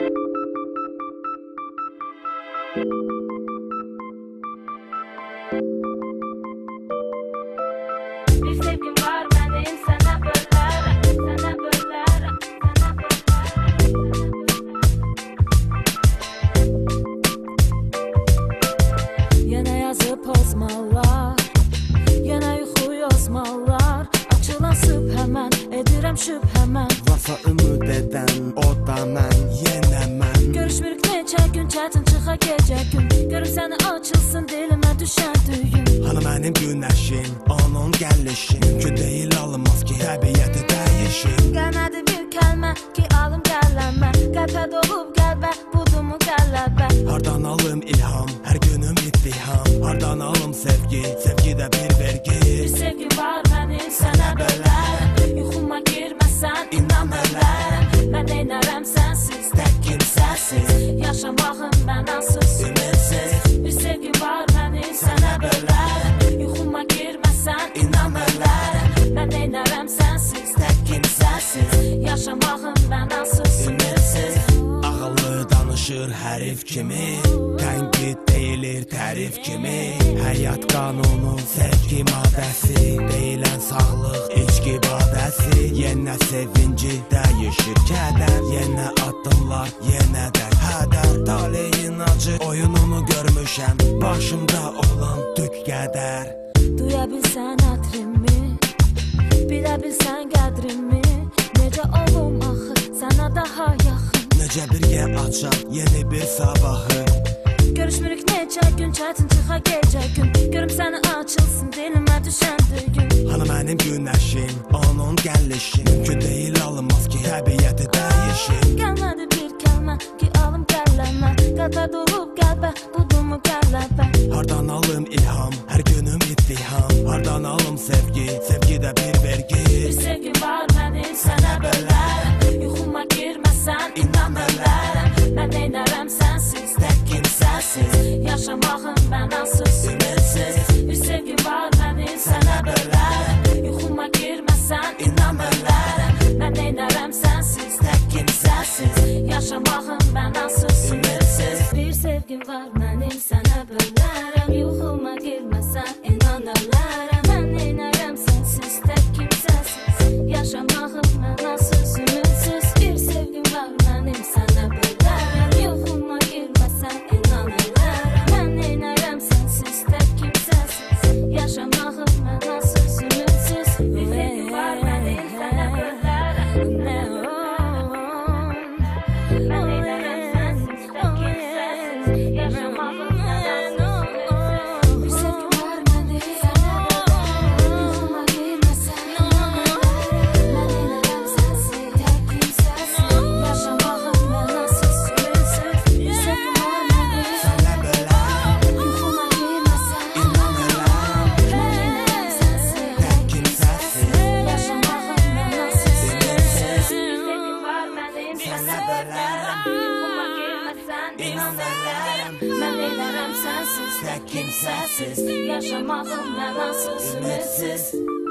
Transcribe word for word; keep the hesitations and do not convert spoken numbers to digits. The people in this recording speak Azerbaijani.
Bir sevgim var benim sana bölerim, sana bölerim, sana bölerim. Yine yazıp pozmalar, yine yuxu yazmalar. Açılan sübh hemen, edirəm şübh hemen. Varsa ümid edən, o da mən, yenə mən. Görüşmürük neçə gün, çətin çıxa gecə gün. Görüm səni açılsın dilimə düşən düyün. Hani mənim günəşim, onun gəlişin. Mümkün deyil alınmaz ki, təbiyyəti dəyişin. Gəlmədi bir kəlmə ki, alım qələmə. Qəlbə dolub qəlbə, budumu qələbə. Hardan alım ilham, hər günüm ittiham. Hardan alım sevgi, sevgi də bir vergi. Bir sevgim var mənim sənə bölərəm. Yuxuma girməsən inan ölərəm. Mən neynərəm sənsiz, tək kimsəsiz. Yaşamağım mənasız, ümidsiz. Bir sevgim var mənim sənə bölərəm. Yuxuma girməsən inan ölərəm. Mən neynərəm sənsiz, tək kimsəsiz. Yaşamağım mənasız, ümidsiz. Ağıllı danışır hərif kimi, tənqid deyilir tərif kimi. Həyat qanunu, sevgi maddəsi, deyilən sağlıq, içki badəsi. Yenə sevinci dəyişir kədər, yenə addımlar, yenə də hədər. Taleyin acı oyununu görmüşəm, başımda olan tük qədər. Duya bilsən ətrimi, bilə bilsən qədrimi. Necə olum axı, sənə daha yaxın. Necə birgə açaq yeni bir sabahı. Görüşmürük neçə gün, çətin çıxa gecə gün. Görüm səni açılsın dilimə düşən düyün. Hani mənim günəşim, onun gəlişin. Mümkün deyil alınmaz ki, təbiyyəti dəyişin. Gəlmədi bir kəlmə ki, alım qələmə. Qəlbə dolub qəlbə, budumu qələbə. Hardan alım ilham, hər günüm ittiham. Hardan alım sevgi, sevgi də bir vergi. Bir sevgim var mənim sənə bölərəm. Yuxuma girməsən inan ölərəm. Mən neynərəm sənsiz, tək kimsəsiz. Yaşamağım mənasız, ümidsiz. Bir sevgim var mənim sənə bölərəm. Yuxuma girməsən inan ölərəm. Mən neynərəm sənsiz, tək kimsəsiz. Yaşamağım mənasız, ümidsiz. Bir sevgim var mənim sənə bölərəm. Yuxuma girməsən inan ölərəm. Mən neynərəm sənsiz, tək kimsəsiz. Yaşamağım mənasız, ümidsiz. Bir sevgim var mənim sənə bölərəm. Yuxuma girməsən inan ölərəm. Mən neynərəm sənsiz, tək kimsəsiz. Yaşamağım mənasız, ümidsiz. Bir sevgim var benim sana bölerim. Ben neynərəm sensiz, tək kimsəsiz. Yaşamağım mənasız, ümidsiz. Bir sevgim var mənim sənə bölərəm. Yuxuma girməsən inan ölərəm. Mən neynərəm sənsiz, tək kimsəsiz. Yaşamağım mənasız, ümidsiz. Bir sevgim var mənim sənə bölərəm. Yuxuma girməsən inan ölərəm. Mən neynərəm sənsiz, tək kimsəsiz. Yaşamağım mənasız, ümidsiz. Bir sevgim var benim sana bölerim. Yuxuma girməsən inan ölərəm. Mən neynərəm sənsiz, tək kimsəsiz. Yaşamağım mənasız, ümidsiz.